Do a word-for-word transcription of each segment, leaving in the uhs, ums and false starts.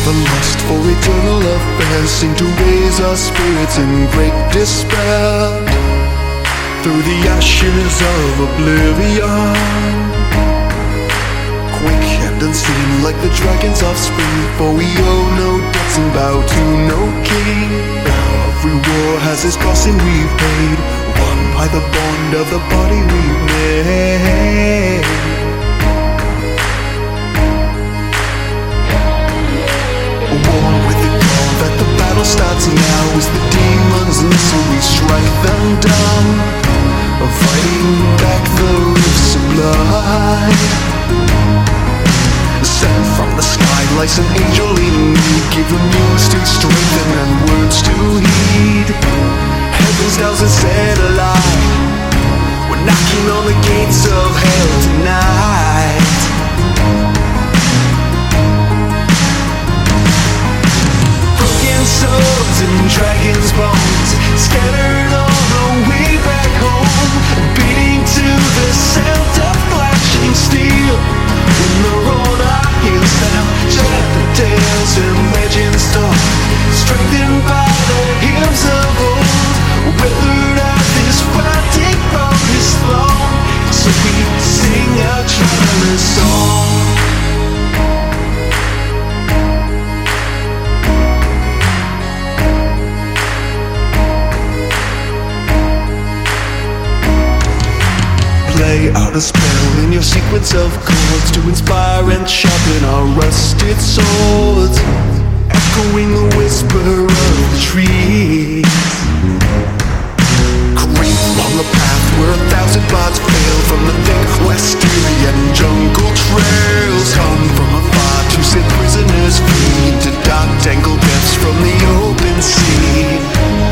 The lust for eternal affairs seemed to raise our spirits in great despair. Through the ashes of oblivion, quick and unseen like the dragon's offspring, for we owe no debts and bow to no king. Every war has its cost and we've paid, won by the bond of the body we've made. War with the call that the battle starts now. As the demons listen, we strike them down, fighting back the rifts of blood. Sent from the sky like an angel in need, give them news to strengthen and words to heed. Heaven's doubts and set alight, we're knocking on the gates of hell tonight. Broken souls and dragons' bones scattered all the way back home, beating to the sound of flashing steel. When the road our heels down, shut the tales and legends talk, strengthened by the hymns of old. Weathered out this fighting road is long, so we sing a traveler's song. Play out a spell in your sequence of chords to inspire and sharpen our rusted swords, echoing the whisper of the trees. Creep along the path where a thousand paths fail, from the thick Western jungle trails. Come from afar to set prisoners free into dark tangled depths from the open sea.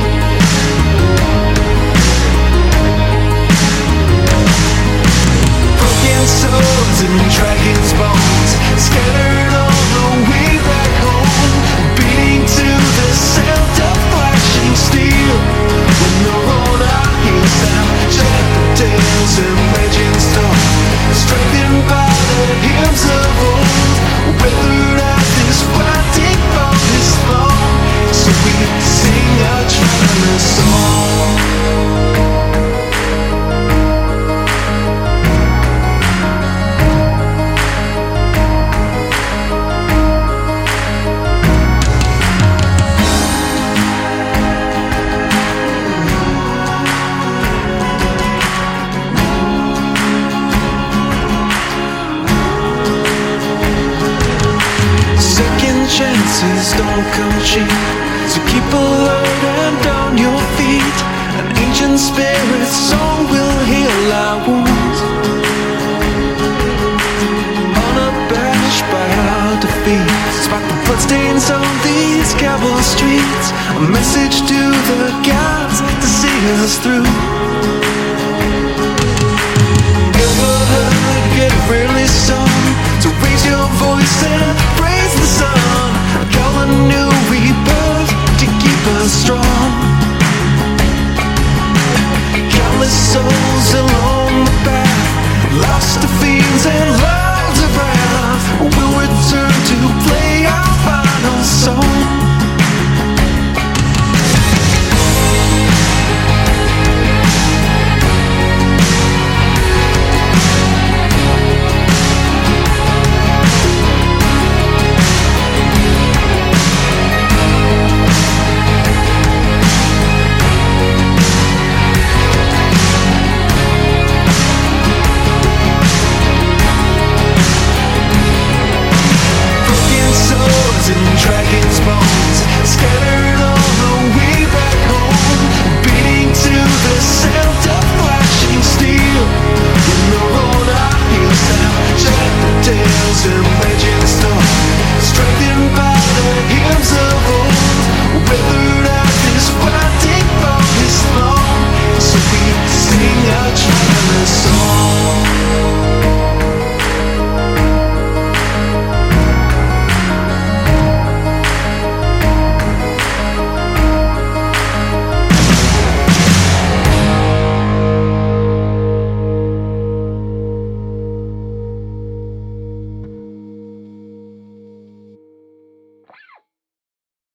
Souls and dragons' bones scattered all the way back home, beating to the sound of flashing steel. When the road our heels down, shut the tales and legends talk, strengthened by the hymns of old. Weathered out this fighting road is long, so we sing a traveler's song. Chances don't come cheap, so keep alert and on your feet. An ancient spirit song will heal our wounds, unabashed by our defeat. Spot the bloodstains on these cobble streets, a message to the gods to see us through. Ever heard, get real.